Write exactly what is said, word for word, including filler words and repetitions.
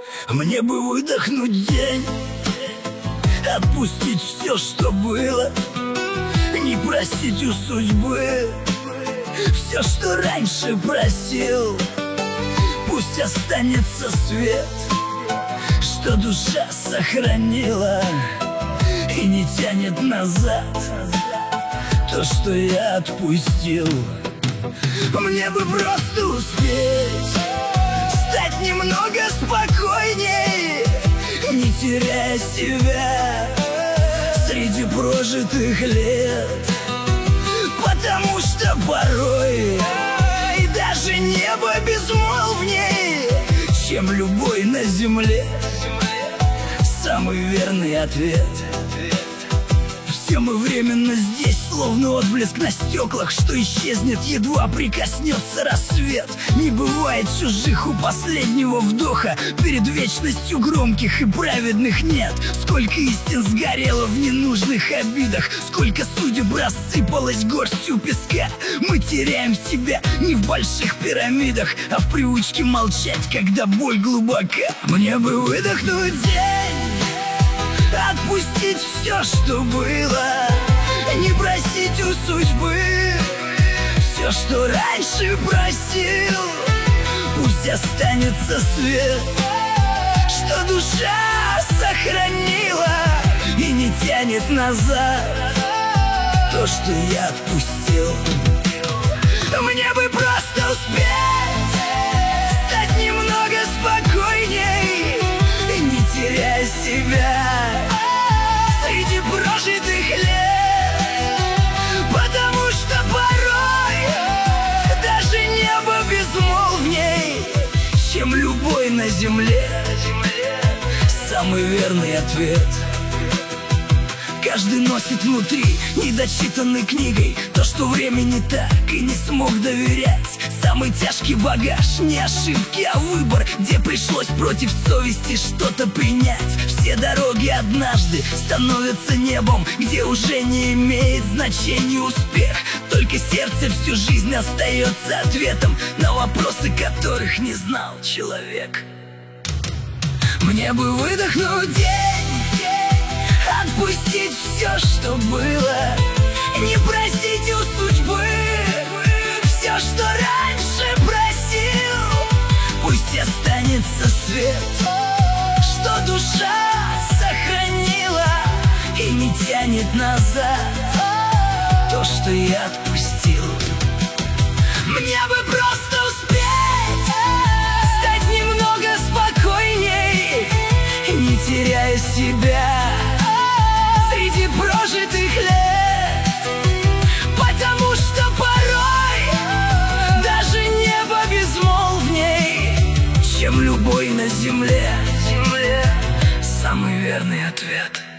Мне бы выдохнуть день, отпустить все, что было, не просить у судьбы все, что раньше просил. Пусть останется свет, что душа сохранила, и не тянет назад то, что я отпустил. Мне бы просто успеть стать немного спокойней, не теряя себя среди прожитых лет. Потому что порой и даже небо безмолвней, чем любой на земле. Самый верный ответ. Все мы временно здесь, словно отблеск на стеклах, что исчезнет, едва прикоснется рассвет. Не бывает чужих у последнего вдоха, перед вечностью громких и праведных нет. Сколько истин сгорело в ненужных обидах, сколько судеб рассыпалось горстью песка. Мы теряем себя не в больших пирамидах, а в привычке молчать, когда боль глубока. Мне бы выдохнуть день, отпустить все, что было, не просить у судьбы все, что раньше просил. Пусть останется свет, что душа сохранила, и не тянет назад то, что я отпустил. Мне бы просто успеть стать немного спокойней, не теряя себя среди прожитых лет. Потому что порой даже небо безмолвней, чем любой на земле. Самый верный ответ. Каждый носит внутри недочитанной книгой то, что времени так и не смог доверять. Самый тяжкий багаж, не ошибки, а выбор, где пришлось против совести что-то принять. Все дороги однажды становятся небом, где уже не имеет значения успех. Только сердце всю жизнь остается ответом на вопросы, которых не знал человек. Мне бы выдохнуть день, отпустить все, что было, не просить у судьбы все, что раньше просил. Пусть останется свет, что душа сохранила, и не тянет назад то, что я отпустил. Мне бы просто успеть стать немного спокойней, не теряя себя среди прожитых лет. Потому что порой даже небо безмолвней, чем любой на земле. Самый верный ответ.